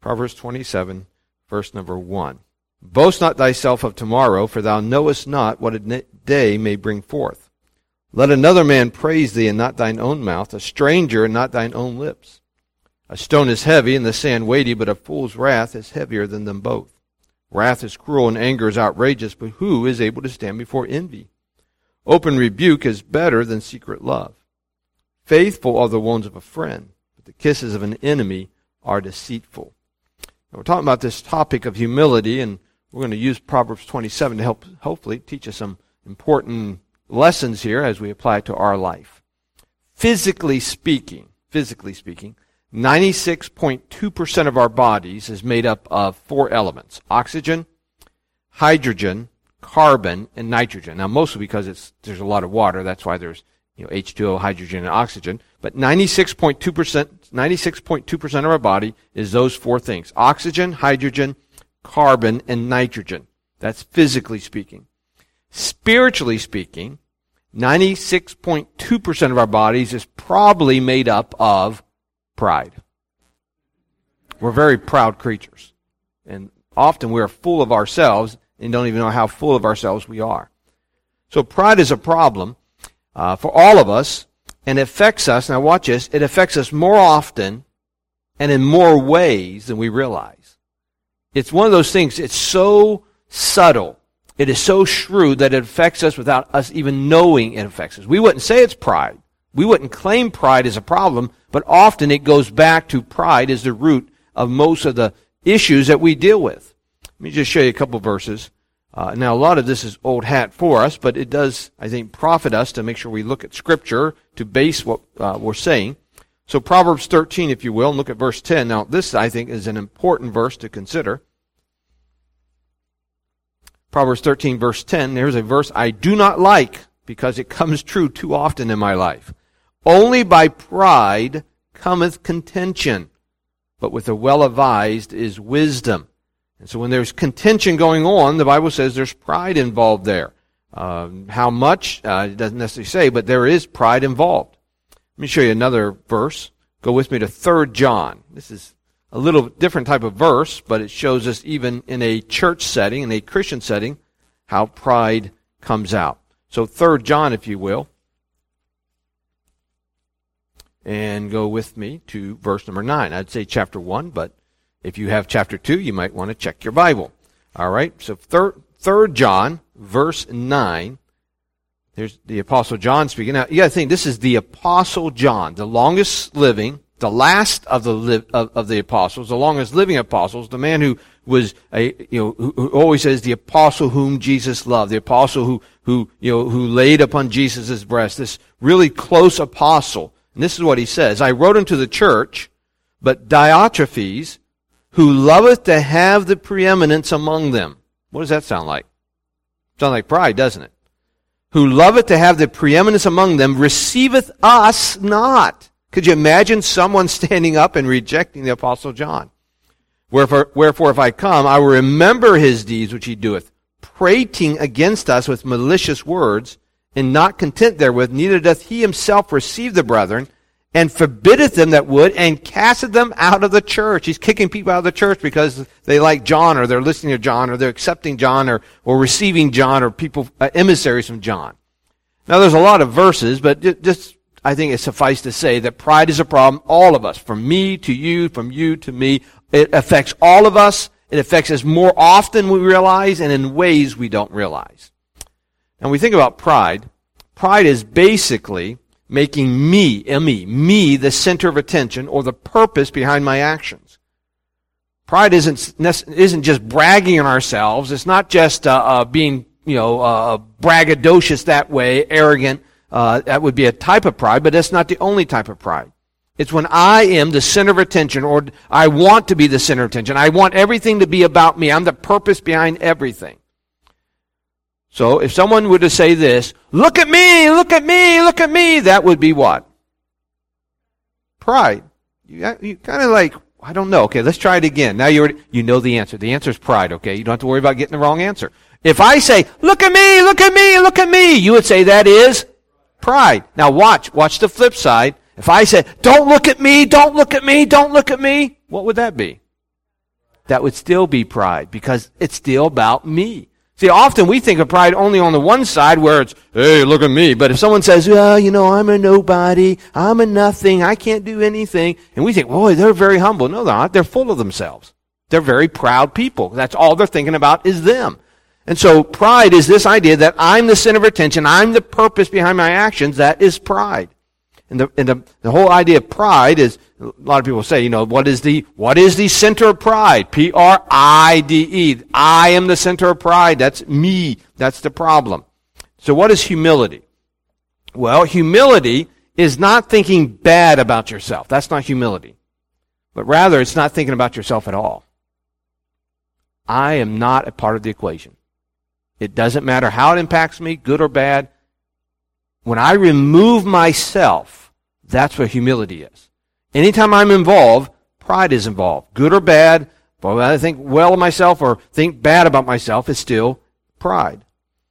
Proverbs 27, verse number 1. Boast not thyself of tomorrow, for thou knowest not what a day may bring forth. Let another man praise thee, and not thine own mouth, a stranger, and not thine own lips. A stone is heavy, and the sand weighty, but a fool's wrath is heavier than them both. Wrath is cruel, and anger is outrageous, but who is able to stand before envy? Open rebuke is better than secret love. Faithful are the wounds of a friend, but the kisses of an enemy are deceitful. Now, we're talking about this topic of humility, and we're going to use Proverbs 27 to help hopefully teach us some important lessons here as we apply it to our life. Physically speaking, 96.2% of our bodies is made up of 4 elements: oxygen, hydrogen, carbon, and nitrogen. Now, mostly because there's a lot of water. That's why there's H2O, hydrogen, and oxygen. But 96.2% of our body is those 4 things: oxygen, hydrogen, carbon, and nitrogen. That's physically speaking. Spiritually speaking, 96.2% of our bodies is probably made up of pride. We're very proud creatures. And often we're full of ourselves and don't even know how full of ourselves we are. So pride is a problem for all of us, and it affects us. Now watch this. It affects us more often and in more ways than we realize. It's one of those things, it's so subtle. It is so shrewd that it affects us without us even knowing it affects us. We wouldn't say it's pride. We wouldn't claim pride as a problem, but often it goes back to pride as the root of most of the issues that we deal with. Let me just show you a couple verses. Now, a lot of this is old hat for us, but it does, I think, profit us to make sure we look at Scripture to base what we're saying. So Proverbs 13, if you will, and look at verse 10. Now, this, I think, is an important verse to consider. Proverbs 13, verse 10, there's a verse I do not like because it comes true too often in my life. Only by pride cometh contention, but with the well-advised is wisdom. And so when there's contention going on, the Bible says there's pride involved there. How much? It doesn't necessarily say, but there is pride involved. Let me show you another verse. Go with me to 3 John. This is a little different type of verse, but it shows us even in a church setting, in a Christian setting, how pride comes out. So 3 John, if you will. And go with me to verse number 9. I'd say chapter 1, but if you have chapter 2, you might want to check your Bible. All right, so 3 John, verse 9. There's the Apostle John speaking. Now, you got to think, this is the Apostle John, the longest living, the last of the apostles, the longest living apostles, the man who was who always says the apostle whom Jesus loved, the apostle who laid upon Jesus' breast, this really close apostle. And this is what he says: I wrote unto the church, but Diotrephes, who loveth to have the preeminence among them. What does that sound like? Sound like pride, doesn't it? Who loveth to have the preeminence among them, receiveth us not. Could you imagine someone standing up and rejecting the Apostle John? Wherefore, if I come, I will remember his deeds which he doeth, prating against us with malicious words, and not content therewith, neither doth he himself receive the brethren, and forbiddeth them that would, and casteth them out of the church. He's kicking people out of the church because they like John, or they're listening to John, or they're accepting John, or receiving John, or people, emissaries from John. Now, there's a lot of verses, but just I think it's suffice to say that pride is a problem, all of us, from me to you, from you to me. It affects all of us. It affects us more often than we realize and in ways we don't realize. And we think about pride. Pride is basically making me the center of attention or the purpose behind my actions. Pride isn't just bragging on ourselves. It's not just being braggadocious that way, arrogant. That would be a type of pride, but that's not the only type of pride. It's when I am the center of attention, or I want to be the center of attention. I want everything to be about me. I'm the purpose behind everything. So if someone were to say this, look at me, look at me, look at me, that would be what? Pride. You kind of like, I don't know. Okay, let's try it again. Now you know the answer. The answer is pride, okay? You don't have to worry about getting the wrong answer. If I say, look at me, look at me, look at me, you would say that is pride. Now watch the flip side. If I said, don't look at me, don't look at me, don't look at me, what would that be? that would still be pride because it's still about me. See, often we think of pride only on the one side where it's, hey, look at me. But if someone says, well, I'm a nobody, I'm a nothing, I can't do anything, and we think, boy, they're very humble. No, they're not. They're full of themselves. They're very proud people. That's all they're thinking about is them. And so pride is this idea that I'm the center of attention, I'm the purpose behind my actions. That is pride. And the whole idea of pride is, a lot of people say, what is the center of pride? Pride. I am the center of pride. That's me. That's the problem. So what is humility? Well, humility is not thinking bad about yourself. That's not humility. But rather, it's not thinking about yourself at all. I am not a part of the equation. It doesn't matter how it impacts me, good or bad. When I remove myself, that's what humility is. Anytime I'm involved, pride is involved. Good or bad, whether I think well of myself or think bad about myself, it's still pride.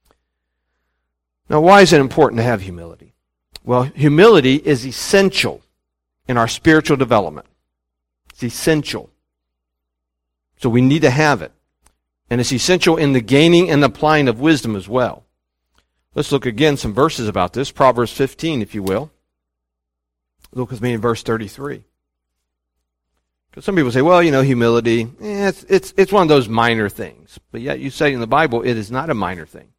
Now, why is it important to have humility? Well, humility is essential in our spiritual development. It's essential. So we need to have it. And it's essential in the gaining and applying of wisdom as well. Let's look again some verses about this. Proverbs 15, if you will. Look with me in verse 33. Because some people say, well, humility, it's one of those minor things. But yet you say in the Bible, it is not a minor thing.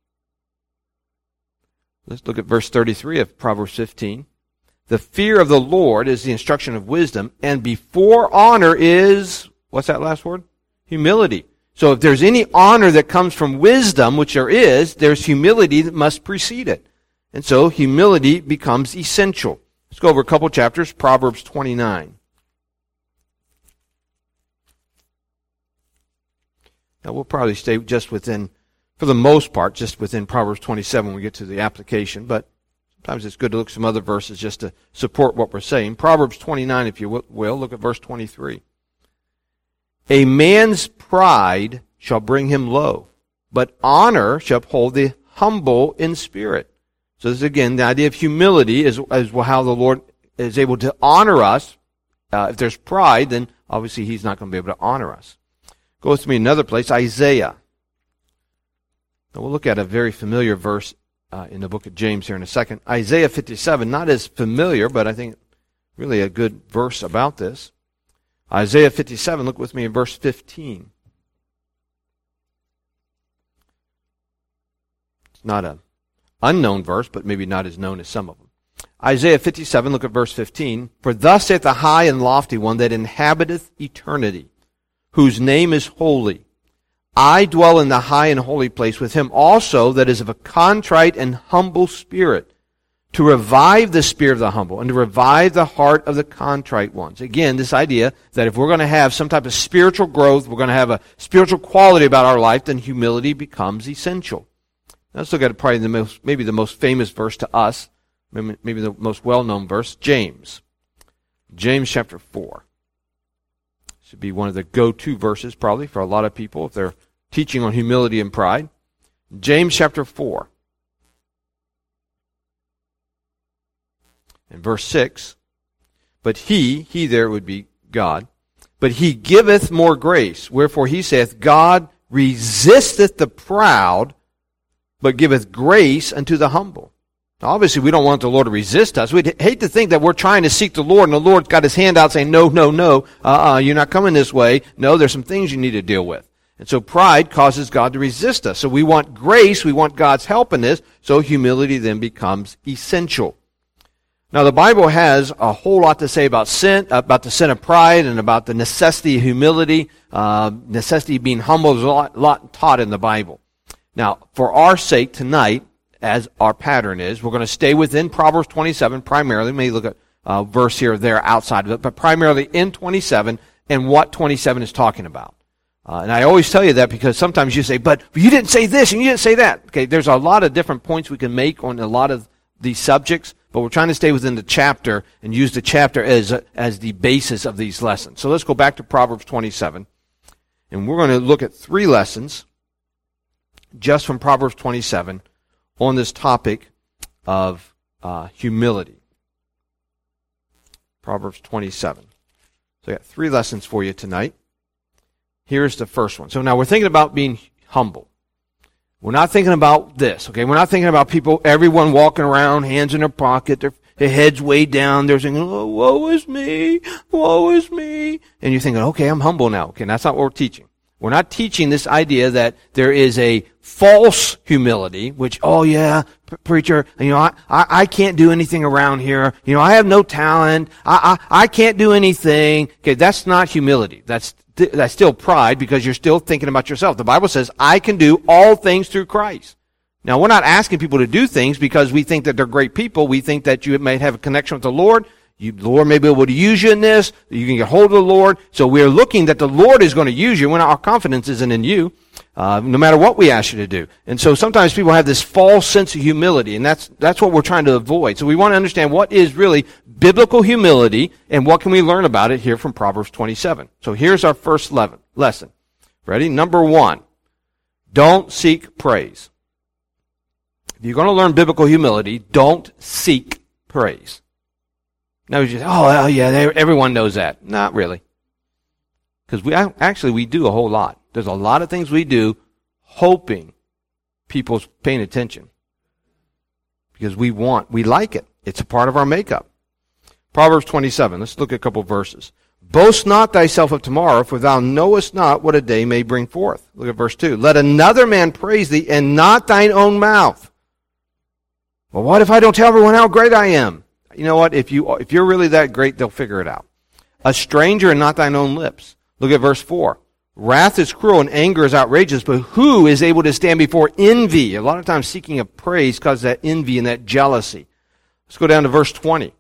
Let's look at verse 33 of Proverbs 15. The fear of the Lord is the instruction of wisdom, and before honor is, what's that last word? Humility. So if there's any honor that comes from wisdom, which there is, there's humility that must precede it. And so humility becomes essential. Let's go over a couple chapters. Proverbs 29. Now we'll probably stay just within, for the most part, just within Proverbs 27 when we get to the application, but sometimes it's good to look at some other verses just to support what we're saying. Proverbs 29, if you will, look at verse 23. A man's pride shall bring him low, but honor shall uphold the humble in spirit. So this is, again, the idea of humility is how the Lord is able to honor us. If there's pride, then obviously He's not going to be able to honor us. Go with me another place, Isaiah. Now we'll look at a very familiar verse in the book of James here in a second. Isaiah 57, not as familiar, but I think really a good verse about this. Isaiah 57, look with me in verse 15. It's not an unknown verse, but maybe not as known as some of them. Isaiah 57, look at verse 15. For thus saith the high and lofty one that inhabiteth eternity, whose name is holy. I dwell in the high and holy place with him also that is of a contrite and humble spirit, to revive the spirit of the humble and to revive the heart of the contrite ones. Again, this idea that if we're going to have some type of spiritual growth, we're going to have a spiritual quality about our life, then humility becomes essential. Now let's look at probably maybe the most famous verse to us, maybe the most well-known verse, James. James chapter 4. Should be one of the go-to verses probably for a lot of people if they're teaching on humility and pride. James chapter 4. In verse 6, but he there would be God, but he giveth more grace. Wherefore he saith, God resisteth the proud, but giveth grace unto the humble. Now, obviously, we don't want the Lord to resist us. We'd hate to think that we're trying to seek the Lord, and the Lord's got his hand out saying, no, you're not coming this way. No, there's some things you need to deal with. And so pride causes God to resist us. So we want grace, we want God's help in this, so humility then becomes essential. Now, the Bible has a whole lot to say about sin, about the sin of pride, and about the necessity of humility, necessity of being humble. There's a lot taught in the Bible. Now, for our sake tonight, as our pattern is, we're going to stay within Proverbs 27 primarily. Maybe look at a verse here or there outside of it, but primarily in 27 and what 27 is talking about. And I always tell you that because sometimes you say, but you didn't say this and you didn't say that. Okay, there's a lot of different points we can make on a lot of these subjects, but we're trying to stay within the chapter and use the chapter as the basis of these lessons. So let's go back to Proverbs 27, and we're going to look at 3 lessons just from Proverbs 27 on this topic of humility. Proverbs 27. So I got 3 lessons for you tonight. Here's the first one. So now we're thinking about being humble. We're not thinking about this, okay? We're not thinking about people, everyone walking around, hands in their pocket, their heads way down. They're saying, oh, woe is me, woe is me. And you're thinking, okay, I'm humble now. Okay, that's not what we're teaching. We're not teaching this idea that there is a false humility, which, oh yeah, preacher, I can't do anything around here. I have no talent. I can't do anything. Okay, that's not humility. That's still pride because you're still thinking about yourself. The Bible says, I can do all things through Christ. Now, we're not asking people to do things because we think that they're great people. We think that you might have a connection with the Lord. The Lord may be able to use you in this. You can get hold of the Lord. So we're looking that the Lord is going to use you when our confidence isn't in you, no matter what we ask you to do. And so sometimes people have this false sense of humility, and that's what we're trying to avoid. So we want to understand what is really biblical humility and what can we learn about it here from Proverbs 27. So here's our first lesson. Ready? Number 1, don't seek praise. If you're going to learn biblical humility, don't seek praise. No, just, oh yeah, everyone knows that. Not really. Because we do a whole lot. There's a lot of things we do hoping people's paying attention. Because we like it. It's a part of our makeup. Proverbs 27, let's look at a couple verses. Boast not thyself of tomorrow, for thou knowest not what a day may bring forth. Look at verse 2. Let another man praise thee, and not thine own mouth. Well, what if I don't tell everyone how great I am? You know what? If you're really that great, they'll figure it out. A stranger and not thine own lips. Look at verse 4. Wrath is cruel and anger is outrageous, but who is able to stand before envy? A lot of times seeking of praise causes that envy and that jealousy. Let's go down to verse 20.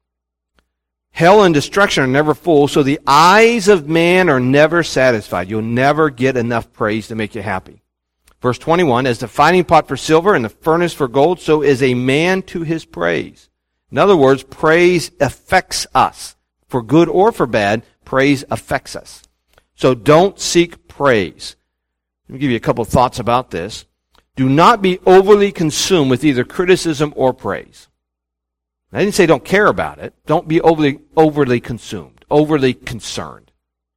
Hell and destruction are never full, so the eyes of man are never satisfied. You'll never get enough praise to make you happy. Verse 21, as the fining pot for silver and the furnace for gold, so is a man to his praise. In other words, praise affects us. For good or for bad, praise affects us. So don't seek praise. Let me give you a couple of thoughts about this. Do not be overly consumed with either criticism or praise. I didn't say don't care about it. Don't be overly consumed, overly concerned.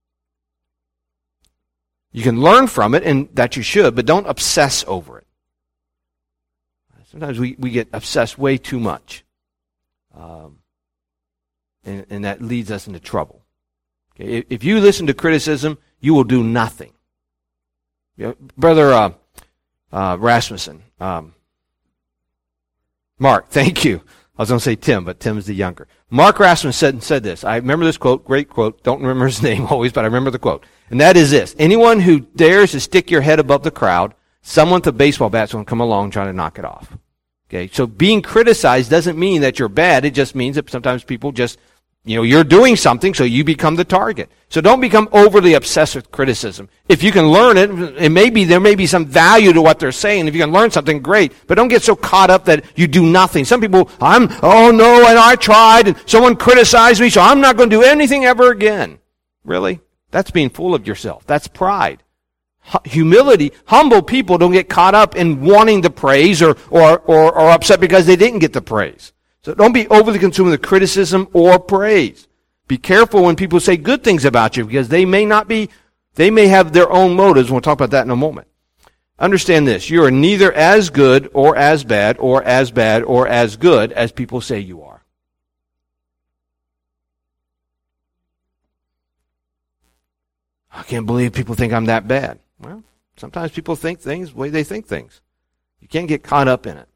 You can learn from it, and that you should, but don't obsess over it. Sometimes we get obsessed way too much. And that leads us into trouble. Okay? If you listen to criticism, you will do nothing. Brother Rasmussen, Mark, thank you. I was going to say Tim, but Tim's the younger. Mark Rasmussen said this. I remember this quote, great quote. Don't remember his name always, but I remember the quote. And that is this. Anyone who dares to stick your head above the crowd, someone with a baseball bat's going to come along trying to knock it off. Okay, so being criticized doesn't mean that you're bad. It just means that sometimes people just, you're doing something, so you become the target. So don't become overly obsessed with criticism. If you can learn it, there may be some value to what they're saying. If you can learn something, great. But don't get so caught up that you do nothing. Some people, and I tried, and someone criticized me, so I'm not going to do anything ever again. Really? That's being full of yourself. That's pride. Humility, humble people don't get caught up in wanting the praise or upset because they didn't get the praise. So don't be overly consumed with criticism or praise. Be careful when people say good things about you because they may have their own motives. We'll talk about that in a moment. Understand this. You are neither as good or as bad or as bad or as good as people say you are. I can't believe people think I'm that bad. Well, sometimes people think things the way they think things. You can't get caught up in it.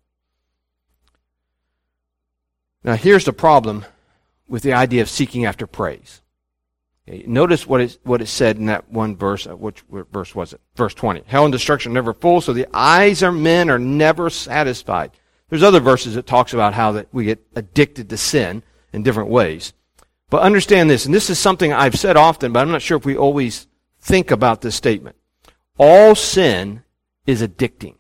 Now, here's the problem with the idea of seeking after praise. Okay, notice what it said in that one verse. Which verse was it? Verse 20. Hell and destruction are never full, so the eyes of men are never satisfied. There's other verses that talks about how that we get addicted to sin in different ways. But understand this, and this is something I've said often, but I'm not sure if we always think about this statement. All sin is addicting.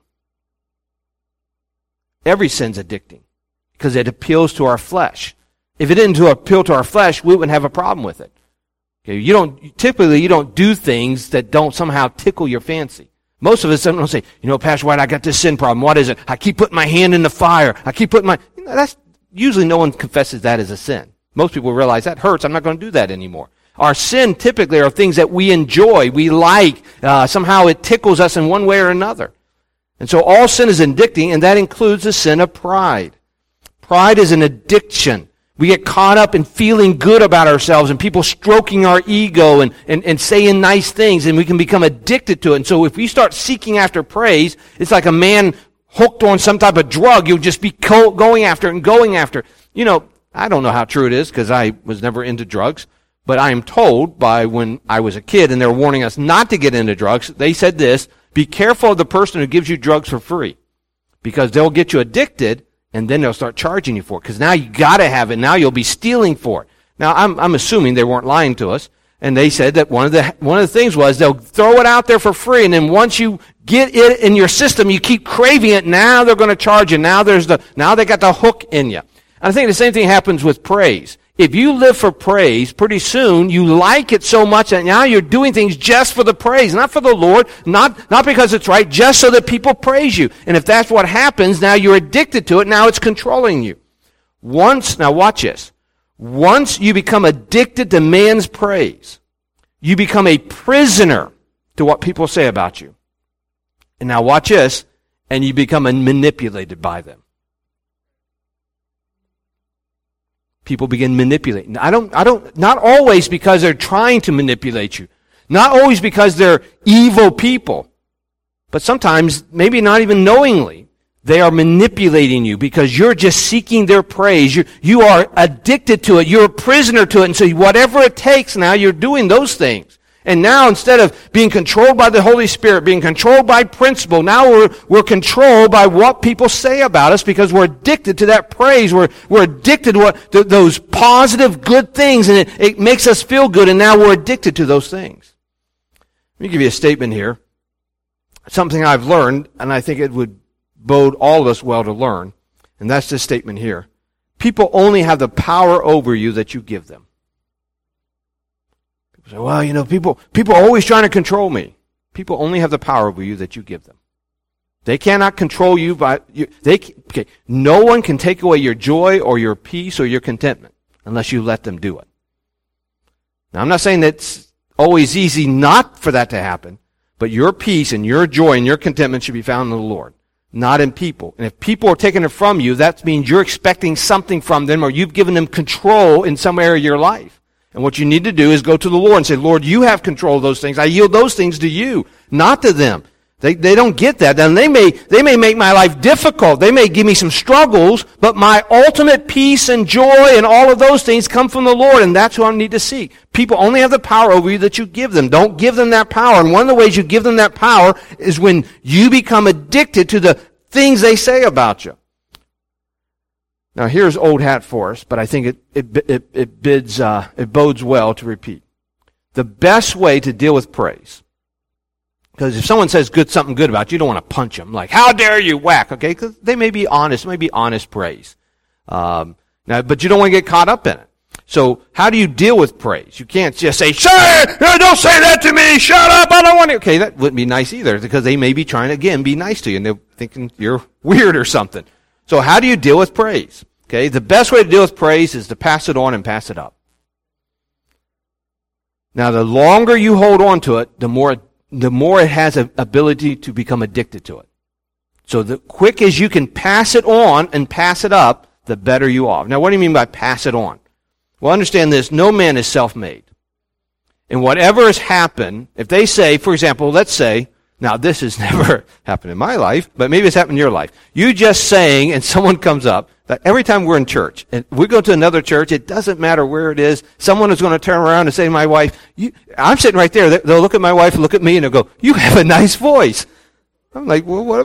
Every sin's addicting because it appeals to our flesh. If it didn't appeal to our flesh, we wouldn't have a problem with it. Okay, you don't do things that don't somehow tickle your fancy. Most of us don't say, Pastor White, I got this sin problem. What is it? I keep putting my hand in the fire. I keep putting that's usually no one confesses that as a sin. Most people realize that hurts. I'm not going to do that anymore. Our sin typically are things that we enjoy, we like. Somehow it tickles us in one way or another. And so all sin is addicting, and that includes the sin of pride. Pride is an addiction. We get caught up in feeling good about ourselves and people stroking our ego and saying nice things, and we can become addicted to it. And so if we start seeking after praise, it's like a man hooked on some type of drug. You'll just be going after it and going after it. You know, I don't know how true it is because I was never into drugs, but I am told by when I was a kid and they were warning us not to get into drugs, they said this: be careful of the person who gives you drugs for free, because they'll get you addicted and then they'll start charging you for it, because now you got to have it. Now you'll be stealing for it. Now I'm assuming they weren't lying to us, and they said that one of the things was they'll throw it out there for free, and then once you get it in your system, you keep craving it. Now they're going to charge you. Now they got the hook in you. And I think the same thing happens with praise. If you live for praise, pretty soon you like it so much that now you're doing things just for the praise, not for the Lord, not because it's right, just so that people praise you. And if that's what happens, now you're addicted to it. Now it's controlling you. Now watch this. Once you become addicted to man's praise, you become a prisoner to what people say about you. And now watch this, and you become manipulated by them. People begin manipulating. Not always because they're trying to manipulate you. Not always because they're evil people. But sometimes, maybe not even knowingly, they are manipulating you because you're just seeking their praise. You are addicted to it. You're a prisoner to it. And so whatever it takes now, you're doing those things. And now, instead of being controlled by the Holy Spirit, being controlled by principle, now we're controlled by what people say about us because we're addicted to that praise. We're addicted to those positive, good things, and it makes us feel good, and now we're addicted to those things. Let me give you a statement here. Something I've learned, and I think it would bode all of us well to learn, and that's this statement here. People only have the power over you that you give them. Say, well, you know, people are always trying to control me. People only have the power over you that you give them. They cannot control you no one can take away your joy or your peace or your contentment unless you let them do it. Now, I'm not saying that it's always easy not for that to happen, but your peace and your joy and your contentment should be found in the Lord, not in people. And if people are taking it from you, that means you're expecting something from them, or you've given them control in some area of your life. And what you need to do is go to the Lord and say, Lord, you have control of those things. I yield those things to you, not to them. They don't get that. And they may make my life difficult. They may give me some struggles, but my ultimate peace and joy and all of those things come from the Lord, and that's who I need to seek. People only have the power over you that you give them. Don't give them that power. And one of the ways you give them that power is when you become addicted to the things they say about you. Now, here's old hat for us, but I think it bodes well to repeat. The best way to deal with praise, because if someone says something good about you, you don't want to punch them, like, how dare you, whack, okay? Because they may be honest, honest praise. But you don't want to get caught up in it. So, how do you deal with praise? You can't just say, don't say that to me, shut up, I don't want to. Okay, that wouldn't be nice either, because they may be trying to, again, be nice to you, and they're thinking you're weird or something. So how do you deal with praise? Okay, the best way to deal with praise is to pass it on and pass it up. Now, the longer you hold on to it, the more it has an ability to become addicted to it. So the quick as you can pass it on and pass it up, the better you are. Now, what do you mean by pass it on? Well, understand this, no man is self-made. And whatever has happened, if they say, for example, let's say, now this has never happened in my life, but maybe it's happened in your life. You just saying, and someone comes up, that every time we're in church, and we go to another church, it doesn't matter where it is, someone is going to turn around and say to my wife, I'm sitting right there, they'll look at my wife, look at me, and they'll go, you have a nice voice. I'm like, well, what?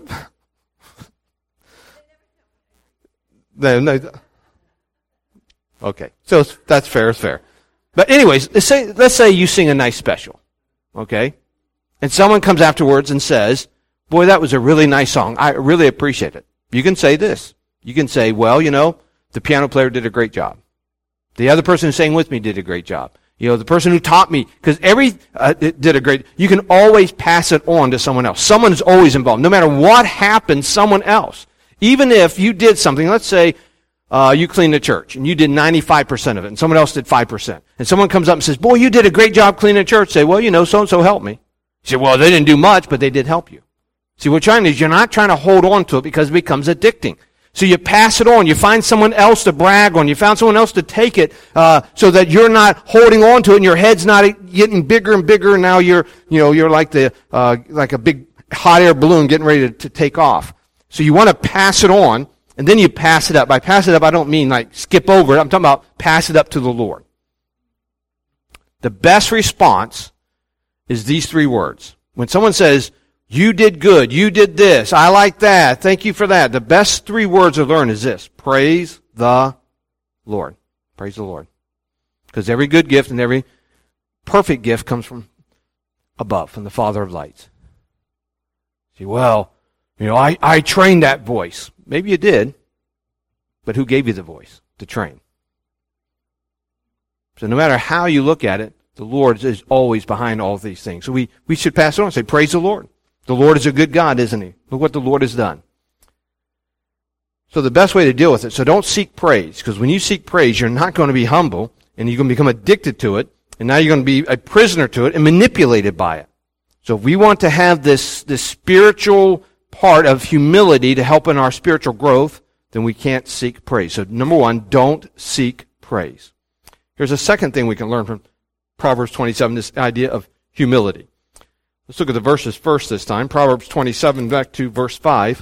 Okay, so that's fair, it's fair. But anyways, let's say you sing a nice special, okay? And someone comes afterwards and says, boy, that was a really nice song. I really appreciate it. You can say this. You can say, well, the piano player did a great job. The other person who sang with me did a great job. The person who taught me, because did a great, you can always pass it on to someone else. Someone is always involved. No matter what happens, someone else. Even if you did something, let's say, you clean the church, and you did 95% of it, and someone else did 5%. And someone comes up and says, boy, you did a great job cleaning the church. Say, well, so-and-so helped me. You say, well, they didn't do much, but they did help you. See, what you're trying to do is you're not trying to hold on to it because it becomes addicting. So you pass it on. You find someone else to brag on. You found someone else to take it so that you're not holding on to it, and your head's not getting bigger and bigger. And now you're like like a big hot air balloon getting ready to take off. So you want to pass it on, and then you pass it up. By pass it up, I don't mean like skip over it. I'm talking about pass it up to the Lord. The best response is these 3 words. When someone says, you did good, you did this, I like that, thank you for that. The best 3 words to learn is this: praise the Lord. Praise the Lord. Because every good gift and every perfect gift comes from above, from the Father of lights. See, well, I trained that voice. Maybe you did, but who gave you the voice to train? So no matter how you look at it, the Lord is always behind all these things. So we should pass it on and say, praise the Lord. The Lord is a good God, isn't He? Look what the Lord has done. So the best way to deal with it, so don't seek praise, because when you seek praise, you're not going to be humble, and you're going to become addicted to it, and now you're going to be a prisoner to it and manipulated by it. So if we want to have this spiritual part of humility to help in our spiritual growth, then we can't seek praise. So number 1, don't seek praise. Here's a second thing we can learn from Proverbs 27, this idea of humility. Let's look at the verses first this time. Proverbs 27, back to verse 5.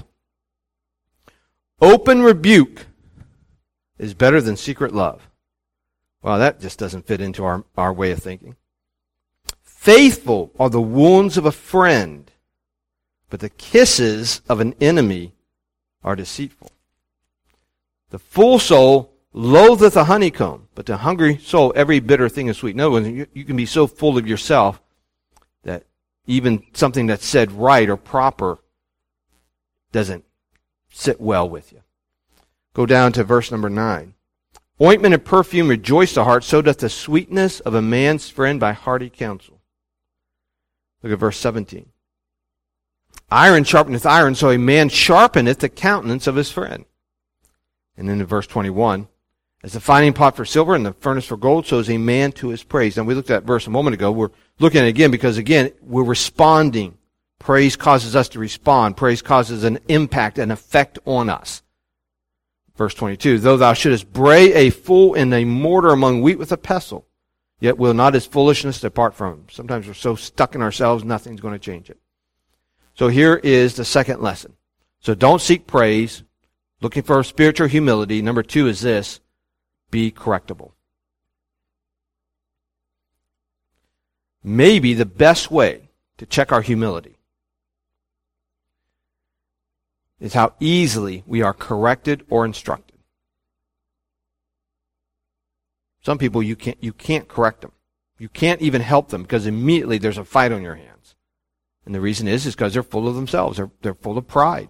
Open rebuke is better than secret love. Well, that just doesn't fit into our way of thinking. Faithful are the wounds of a friend, but the kisses of an enemy are deceitful. The full soul loatheth a honeycomb, but the hungry soul every bitter thing is sweet. In other words, you can be so full of yourself that even something that's said right or proper doesn't sit well with you. Go down to verse number 9. Ointment and perfume rejoice the heart, so doth the sweetness of a man's friend by hearty counsel. Look at verse 17. Iron sharpeneth iron, so a man sharpeneth the countenance of his friend. And then in verse 21, as the finding pot for silver and the furnace for gold, so is a man to his praise. Now, we looked at that verse a moment ago. We're looking at it again because, again, we're responding. Praise causes us to respond. Praise causes an impact, an effect on us. Verse 22, though thou shouldest bray a fool in a mortar among wheat with a pestle, yet will not his foolishness depart from him. Sometimes we're so stuck in ourselves, nothing's going to change it. So here is the second lesson. So don't seek praise. Looking for spiritual humility. Number 2 is this: be correctable. Maybe the best way to check our humility is how easily we are corrected or instructed. Some people you can't correct them. You can't even help them because immediately there's a fight on your hands. And the reason is because they're full of themselves. They're full of pride.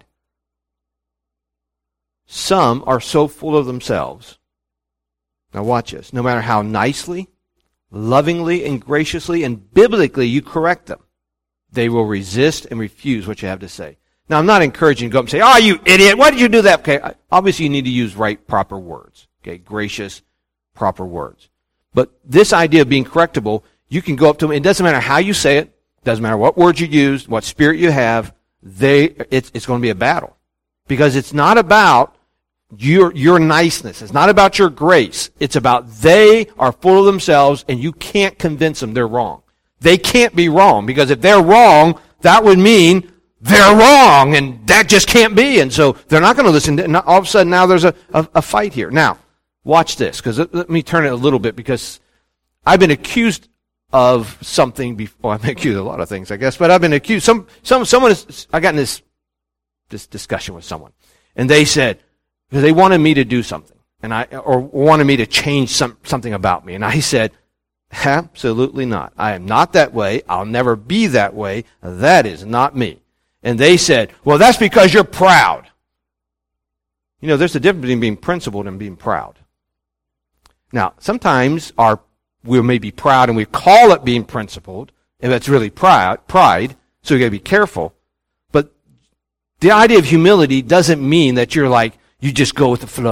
Some are so full of themselves. Now watch this. No matter how nicely, lovingly, and graciously, and biblically you correct them, they will resist and refuse what you have to say. Now, I'm not encouraging you to go up and say, oh, you idiot, why did you do that? Okay, obviously you need to use proper words. Okay, gracious, proper words. But this idea of being correctable, you can go up to them. It doesn't matter how you say it. Doesn't matter what words you use, what spirit you have. It's going to be a battle. Because it's not about your niceness. It's not about your grace. It's about they are full of themselves and you can't convince them they're wrong. They can't be wrong, because if they're wrong, that would mean they're wrong, and that just can't be. And so they're not going to listen. And all of a sudden now there's a fight here. Now, watch this, because let me turn it a little bit, because I've been accused of something before. Well, I've been accused of a lot of things, I guess, but I've been accused. I got in this discussion with someone, and they said, because they wanted me to do something, or wanted me to change something about me. And I said, absolutely not. I am not that way. I'll never be that way. That is not me. And they said, well, that's because you're proud. You know, there's a difference between being principled and being proud. Now, sometimes we may be proud and we call it being principled, and that's really pride, so you got to be careful. But the idea of humility doesn't mean that you're like, you just go with the flow.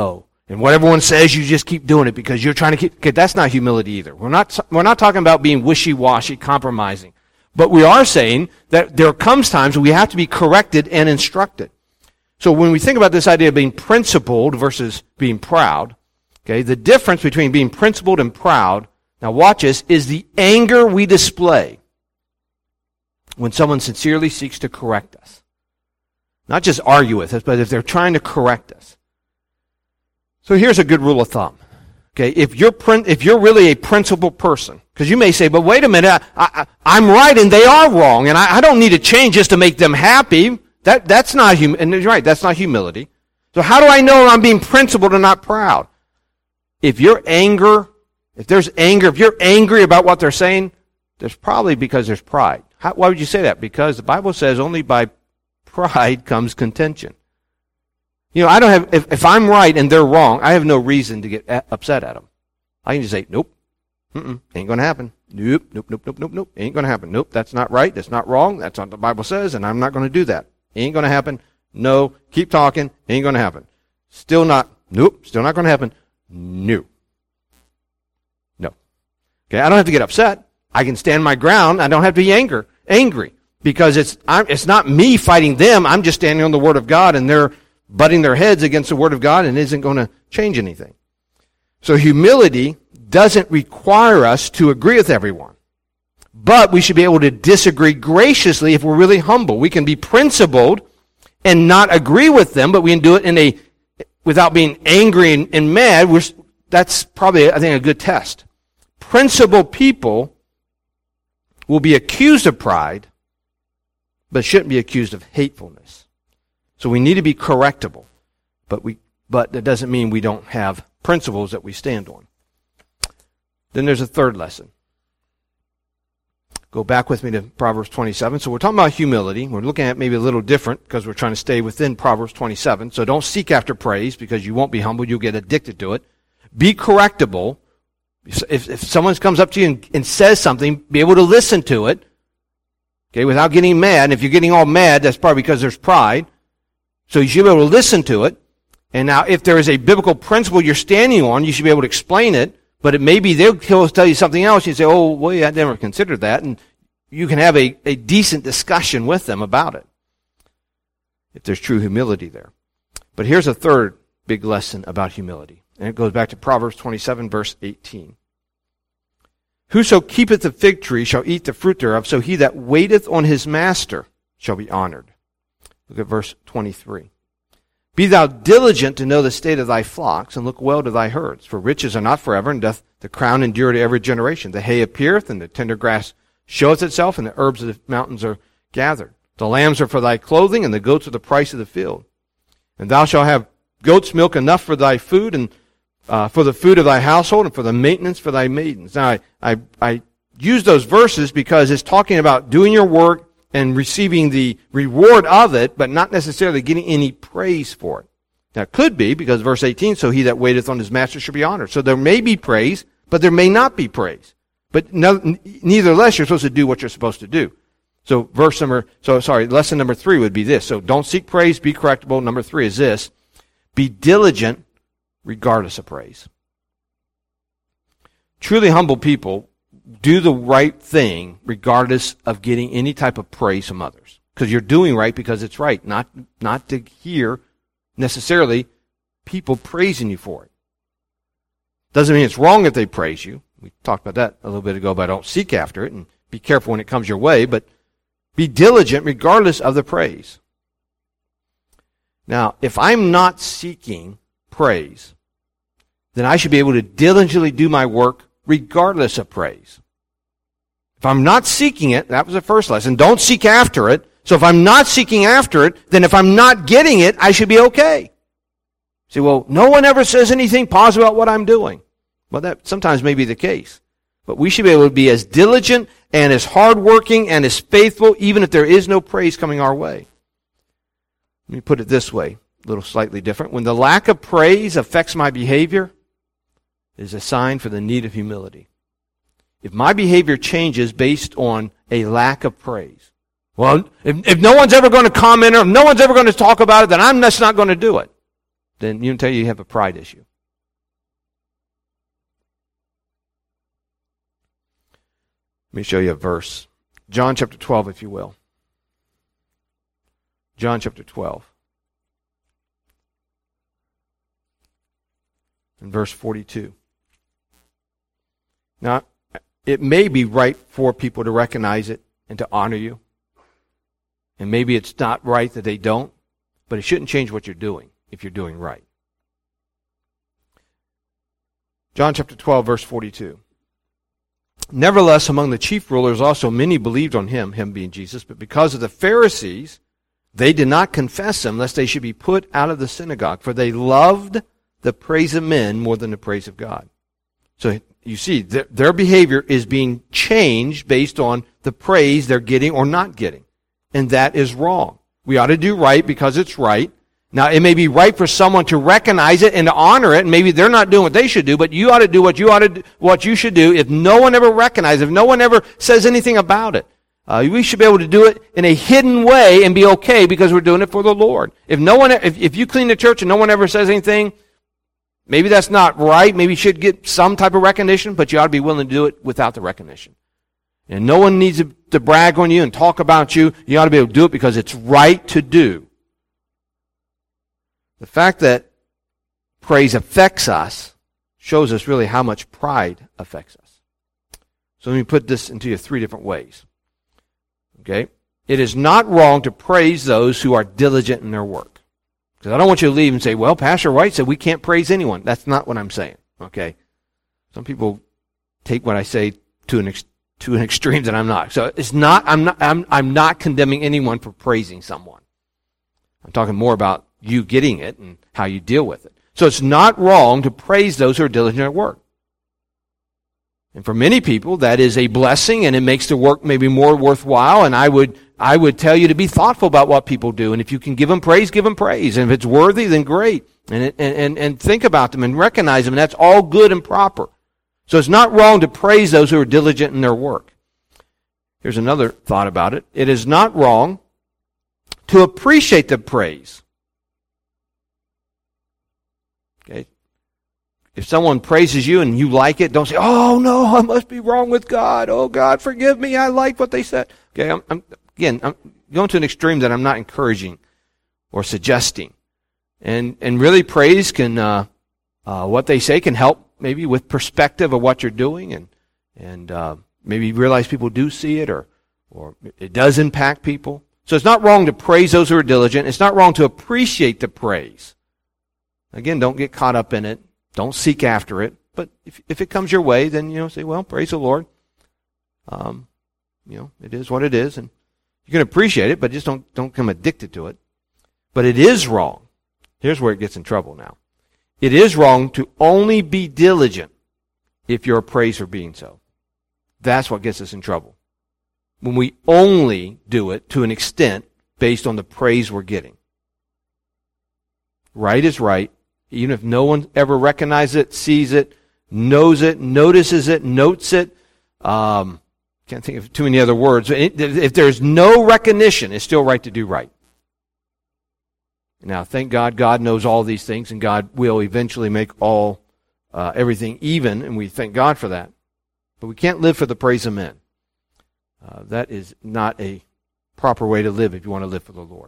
And what everyone says, you just keep doing it because you're trying to keep. Okay, that's not humility either. We're not talking about being wishy-washy, compromising. But we are saying that there comes times when we have to be corrected and instructed. So when we think about this idea of being principled versus being proud, okay, the difference between being principled and proud, now watch this, is the anger we display when someone sincerely seeks to correct us. Not just argue with us, but if they're trying to correct us. So here's a good rule of thumb. Okay, if you're really a principled person, because you may say, but wait a minute, I'm right and they are wrong, and I don't need to change just to make them happy. That's not and you're right, that's not humility. So how do I know I'm being principled and not proud? If you're angry about what they're saying, there's probably because there's pride. Why would you say that? Because the Bible says only by pride comes contention. I don't have, if I'm right and they're wrong, I have no reason to get upset at them. I can just say, nope, ain't going to happen. Nope, ain't going to happen. Nope, that's not right, that's not wrong, that's not what the Bible says, and I'm not going to do that. Ain't going to happen. No, keep talking, ain't going to happen. Still not going to happen. No. Okay, I don't have to get upset. I can stand my ground. I don't have to be angry. Because it's not me fighting them. I'm just standing on the Word of God, and they're butting their heads against the Word of God, and it isn't going to change anything. So humility doesn't require us to agree with everyone. But we should be able to disagree graciously if we're really humble. We can be principled and not agree with them, but we can do it without being angry and mad. That's probably, I think, a good test. Principled people will be accused of pride, but shouldn't be accused of hatefulness. So we need to be correctable, but that doesn't mean we don't have principles that we stand on. Then there's a third lesson. Go back with me to Proverbs 27. So we're talking about humility. We're looking at maybe a little different because we're trying to stay within Proverbs 27. So don't seek after praise because you won't be humble. You'll get addicted to it. Be correctable. If someone comes up to you and says something, be able to listen to it, okay, without getting mad. And if you're getting all mad, that's probably because there's pride. So you should be able to listen to it. And now, if there is a biblical principle you're standing on, you should be able to explain it. But it may be he'll tell you something else. You say, oh, well, yeah, I never considered that. And you can have a decent discussion with them about it, if there's true humility there. But here's a third big lesson about humility. And it goes back to Proverbs 27, verse 18. Whoso keepeth the fig tree shall eat the fruit thereof, so he that waiteth on his master shall be honored. Look at verse 23. Be thou diligent to know the state of thy flocks, and look well to thy herds. For riches are not forever, and doth the crown endure to every generation. The hay appeareth, and the tender grass showeth itself, and the herbs of the mountains are gathered. The lambs are for thy clothing, and the goats are the price of the field. And thou shalt have goat's milk enough for thy food, and for the food of thy household, and for the maintenance for thy maidens. Now, I use those verses because it's talking about doing your work and receiving the reward of it, but not necessarily getting any praise for it. Now, it could be, because verse 18, so he that waiteth on his master shall be honored. So there may be praise, but there may not be praise. But nevertheless, you're supposed to do what you're supposed to do. So lesson number 3 would be this. So don't seek praise, be correctable. Number 3 is this. Be diligent regardless of praise. Truly humble people do the right thing regardless of getting any type of praise from others. Because you're doing right because it's right, not to hear necessarily people praising you for it. Doesn't mean it's wrong if they praise you. We talked about that a little bit ago, but don't seek after it, and be careful when it comes your way, but be diligent regardless of the praise. Now, if I'm not seeking praise, then I should be able to diligently do my work regardless of praise. If I'm not seeking it, that was the first lesson, don't seek after it. So if I'm not seeking after it, then if I'm not getting it, I should be okay. See, well, no one ever says anything positive about what I'm doing. Well, that sometimes may be the case. But we should be able to be as diligent and as hardworking and as faithful, even if there is no praise coming our way. Let me put it this way, a little slightly different. When the lack of praise affects my behavior, it is a sign for the need of humility. If my behavior changes based on a lack of praise, well, if no one's ever going to comment or if no one's ever going to talk about it, then I'm just not going to do it. Then you can tell you have a pride issue. Let me show you a verse. John chapter 12, if you will. John chapter 12. And verse 42. Now, it may be right for people to recognize it and to honor you. And maybe it's not right that they don't, but it shouldn't change what you're doing if you're doing right. John chapter 12, verse 42. Nevertheless, among the chief rulers also many believed on him being Jesus, but because of the Pharisees, they did not confess him, lest they should be put out of the synagogue, for they loved the praise of men more than the praise of God. So you see, their behavior is being changed based on the praise they're getting or not getting. And that is wrong. We ought to do right because it's right. Now, it may be right for someone to recognize it and to honor it, and maybe they're not doing what they should do, but you ought to do what you should do if no one ever recognizes, if no one ever says anything about it. We should be able to do it in a hidden way and be okay because we're doing it for the Lord. If you clean the church and no one ever says anything, maybe that's not right. Maybe you should get some type of recognition, but you ought to be willing to do it without the recognition. And no one needs to brag on you and talk about you. You ought to be able to do it because it's right to do. The fact that praise affects us shows us really how much pride affects us. So let me put this into you 3 different ways. Okay? It is not wrong to praise those who are diligent in their work. Because I don't want you to leave and say, well, Pastor White said we can't praise anyone. That's not what I'm saying. Okay? Some people take what I say to an extreme that I'm not. So I'm not condemning anyone for praising someone. I'm talking more about you getting it and how you deal with it. So it's not wrong to praise those who are diligent at work. And for many people, that is a blessing, and it makes the work maybe more worthwhile. And I would tell you to be thoughtful about what people do. And if you can give them praise, give them praise. And if it's worthy, then great. And think about them and recognize them. And that's all good and proper. So it's not wrong to praise those who are diligent in their work. Here's another thought about it. It is not wrong to appreciate the praise. Okay? If someone praises you and you like it, don't say, oh no, I must be wrong with God. Oh God, forgive me. I like what they said. Okay, I'm going to an extreme that I'm not encouraging or suggesting. And really praise can, what they say can help maybe with perspective of what you're doing and maybe realize people do see it or it does impact people. So it's not wrong to praise those who are diligent. It's not wrong to appreciate the praise. Again, don't get caught up in it. Don't seek after it. But if it comes your way, then, say, well, praise the Lord. It is what it is. And you can appreciate it, but just don't become addicted to it. But it is wrong. Here's where it gets in trouble now. It is wrong to only be diligent if you're praised for being so. That's what gets us in trouble. When we only do it to an extent based on the praise we're getting. Right is right. Even if no one ever recognizes it, sees it, knows it, notices it, notes it. Can't think of too many other words. If there's no recognition, it's still right to do right. Now, thank God, God knows all these things, and God will eventually make everything even, and we thank God for that. But we can't live for the praise of men. That is not a proper way to live if you want to live for the Lord.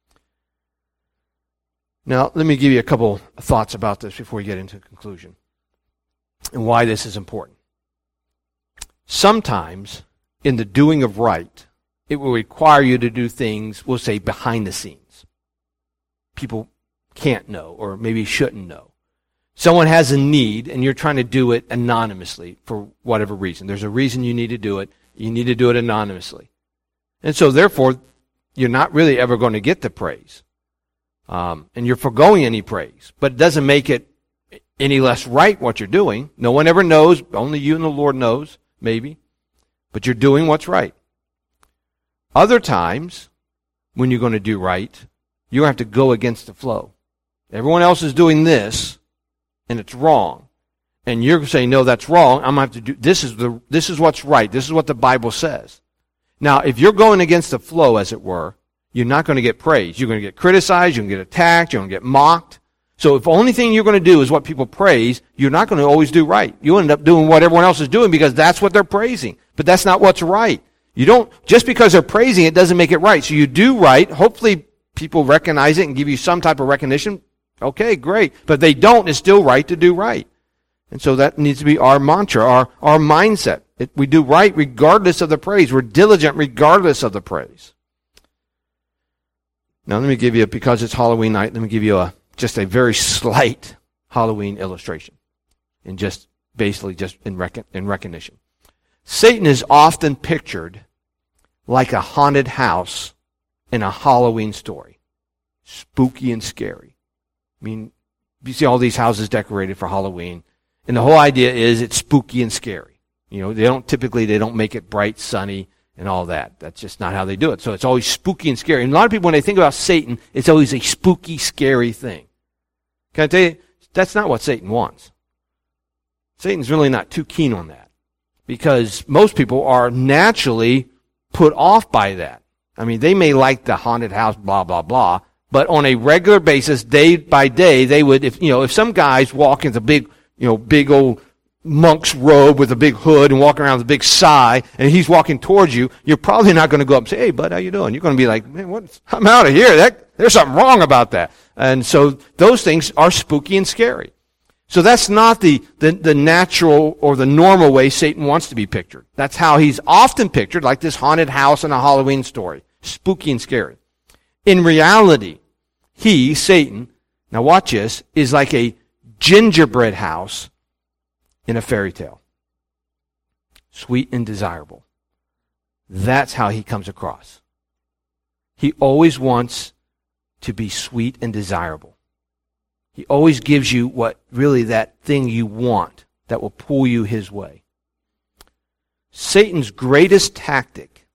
Now, let me give you a couple of thoughts about this before we get into conclusion and why this is important. Sometimes, in the doing of right, it will require you to do things, we'll say, behind the scenes. People can't know or maybe shouldn't know. Someone has a need and you're trying to do it anonymously for whatever reason. There's a reason you need to do it. You need to do it anonymously. And so, therefore, you're not really ever going to get the praise. And you're foregoing any praise. But it doesn't make it any less right what you're doing. No one ever knows. Only you and the Lord knows, maybe. But you're doing what's right. Other times, when you're going to do right, you have to go against the flow. Everyone else is doing this, and it's wrong. And you're saying, no, that's wrong. I'm going to have to do, this is what's right. This is what the Bible says. Now, if you're going against the flow, as it were, you're not going to get praise. You're going to get criticized. You're going to get attacked. You're going to get mocked. So if the only thing you're going to do is what people praise, you're not going to always do right. You end up doing what everyone else is doing because that's what they're praising. But that's not what's right. You don't, just because they're praising it doesn't make it right. So you do right. Hopefully people recognize it and give you some type of recognition. Okay, great. But if they don't, it's still right to do right. And so that needs to be our mantra, our mindset. We do right regardless of the praise. We're diligent regardless of the praise. Now let me give you, because it's Halloween night, let me give you just a very slight Halloween illustration. And just basically just in recognition. Satan is often pictured like a haunted house in a Halloween story. Spooky and scary. I mean, you see all these houses decorated for Halloween, and the whole idea is it's spooky and scary. You know, they don't make it bright, sunny, and all that. That's just not how they do it. So it's always spooky and scary. And a lot of people, when they think about Satan, it's always a spooky, scary thing. Can I tell you, that's not what Satan wants. Satan's really not too keen on that, because most people are naturally put off by that. I mean, they may like the haunted house, blah, blah, blah, but on a regular basis, day by day, they would, if some guys walk into big old monk's robe with a big hood and walking around with a big sigh, and he's walking towards you, you're probably not going to go up and say, "Hey, bud, how you doing?" You're going to be like, "Man, I'm out of here. There's something wrong about that." And so those things are spooky and scary. So that's not the natural or the normal way Satan wants to be pictured. That's how he's often pictured, like this haunted house in a Halloween story. Spooky and scary. In reality, he, Satan, now watch this, is like a gingerbread house in a fairy tale. Sweet and desirable. That's how he comes across. He always wants to be sweet and desirable. He always gives you what really that thing you want that will pull you his way. Satan's greatest tactic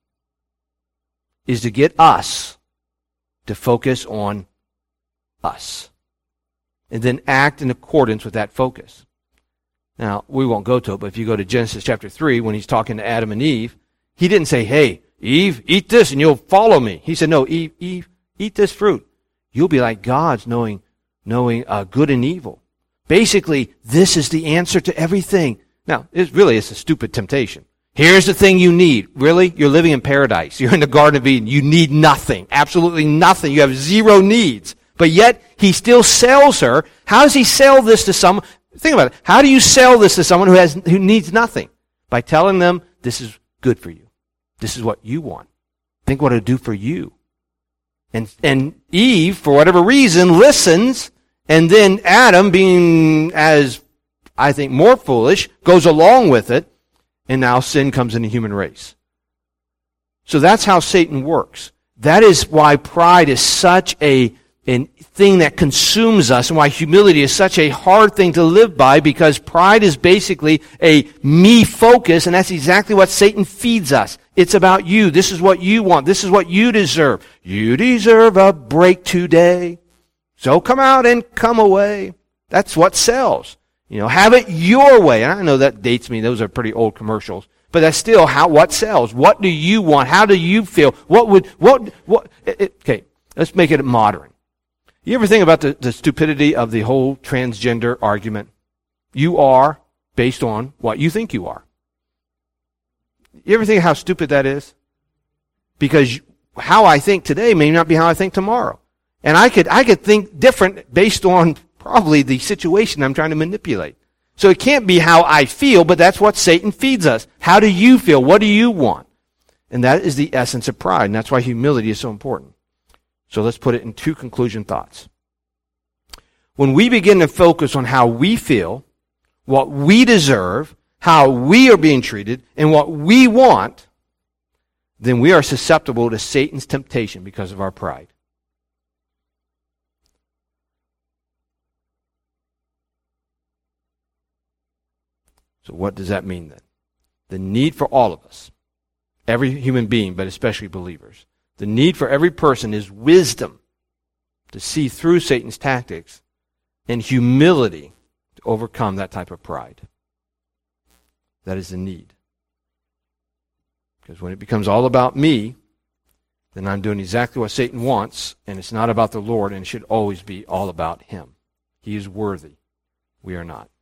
is to get us to focus on us and then act in accordance with that focus. Now, we won't go to it, but if you go to Genesis chapter 3, when he's talking to Adam and Eve, he didn't say, "Hey, Eve, eat this and you'll follow me." He said, "No, Eve, eat this fruit. You'll be like gods, knowing good and evil." Basically, this is the answer to everything. Now, it's a stupid temptation. Here's the thing you need. Really? You're living in paradise. You're in the Garden of Eden. You need nothing. Absolutely nothing. You have zero needs. But yet, he still sells her. How does he sell this to someone? Think about it. How do you sell this to someone who needs nothing? By telling them, this is good for you. This is what you want. Think what it'll do for you. And Eve, for whatever reason, listens, and then Adam, being, as I think, more foolish, goes along with it, and now sin comes in the human race. So that's how Satan works. That is why pride is such a thing that consumes us, and why humility is such a hard thing to live by, because pride is basically a me focus, and that's exactly what Satan feeds us. It's about you. This is what you want. This is what you deserve. You deserve a break today. So come out and come away. That's what sells. Have it your way. And I know that dates me. Those are pretty old commercials. But that's still what sells. What do you want? How do you feel? Okay, let's make it modern. You ever think about the stupidity of the whole transgender argument? You are based on what you think you are. You ever think how stupid that is? Because how I think today may not be how I think tomorrow. And I could think different based on probably the situation I'm trying to manipulate. So it can't be how I feel, but that's what Satan feeds us. How do you feel? What do you want? And that is the essence of pride, and that's why humility is so important. So let's put it in two conclusion thoughts. When we begin to focus on how we feel, what we deserve, how we are being treated, and what we want, then we are susceptible to Satan's temptation because of our pride. So what does that mean then? The need for all of us, every human being, but especially believers, the need for every person is wisdom to see through Satan's tactics and humility to overcome that type of pride. That is the need. Because when it becomes all about me, then I'm doing exactly what Satan wants, and it's not about the Lord, and it should always be all about him. He is worthy. We are not.